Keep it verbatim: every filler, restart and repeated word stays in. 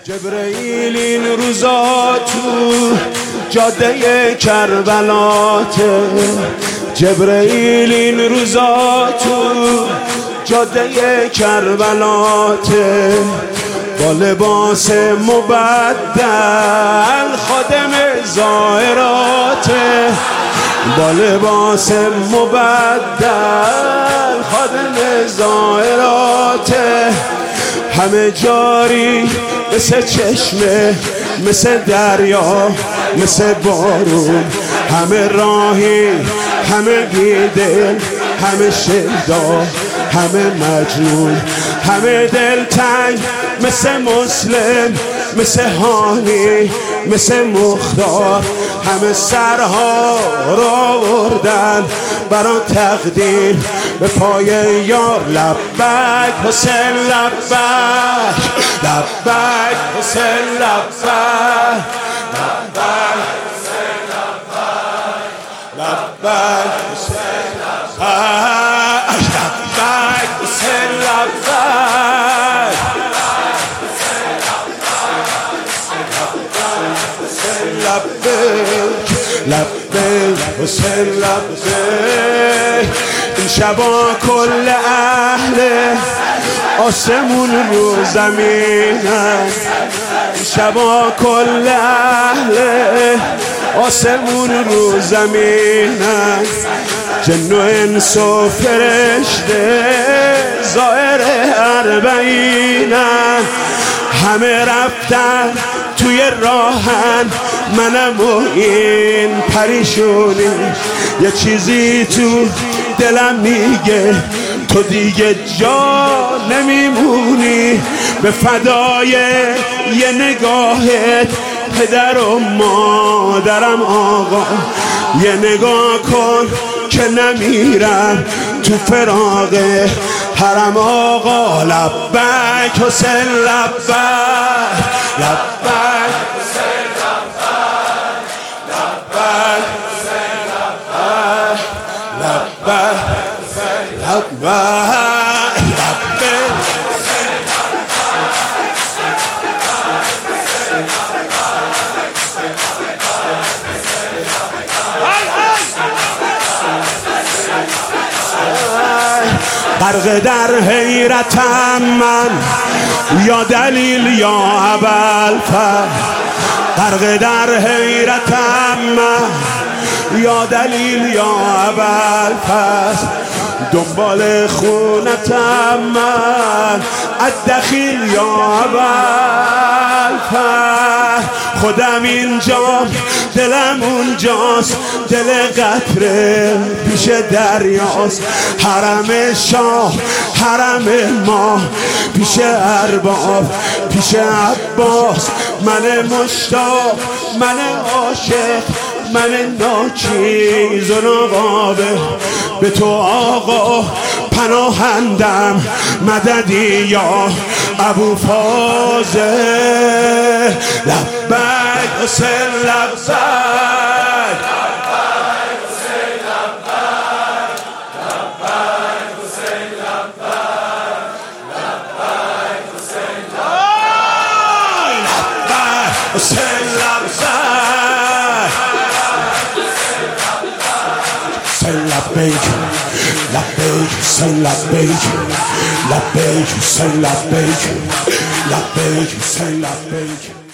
جبرئیل این روزا تو جاده کربلاته، جبرئیل این روزا تو جاده کربلاته، با لباس مبدل خادم زائراته، با لباس مبدل خادم زائراته، همه جاری مثل چشمه، مثل دریا، مثل بارون، همه راهی، همه بیدل، همه شیدا، همه مجنون، همه دلتنگ، مثل مسلم، مثل هانی، مثل مختار، همه سرها را آوردن برا تقدیم به پای یار. لبک حسین لبک، لبک حسین لبک، لبک حسین لبک، لبک حسین لبک، لبک حسین لبک، لبک لبک حسین لبک. این شبا کل اهل آسمون رو زمینن، این شبا کل اهل آسمون رو زمینن، جن و انس و فرشته زائر اربعینن، همه رفتن توی راهن، منم و این پریشونی، یه چیزی تو دلم میگه تو دیگه جا نمیمونی، به فدای یه نگاهت پدر و مادرم آقا، یه نگاه کن که نمیرم تو فراق حرم آقا. لبک حسین لبک، لبک حسین لبک، لبک حسین لبک، لبک حسین لبک، لبک غرق در حیرتم من، یا دلیل یا ابوالفضل، غرق در حیرتم من، یا دلیل یا ابوالفضل، دنبال خونتم من، الدخیل یا ابوالفضل، خودم اینجا دلم اونجاست، دل قطره پیش دریاست، حرم شاه حرم ما پیش ارباب پیش عباس، من مشتاق من عاشق من ناچیز و نقابه، به تو آقا پناهندم، مددی یا ابوالفضل. لبک حسین لبک، لبک حسین لبک، لبک حسین لبک، لبک حسین لبک، لبک حسین لبک، لبیک لبیک حسین لبیک، لبیک حسین لبیک، لبیک حسین لبیک.